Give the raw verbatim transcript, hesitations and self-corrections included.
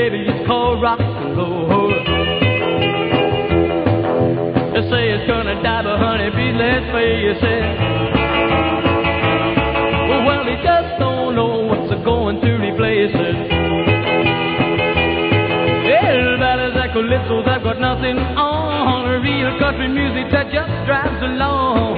baby, it's called rock and roll. They say it's gonna die, but honey, be let's face it. Well, he just don't know what's going to replace it. Everybody's that calypso, I've got nothing on. Real country music that just drives along.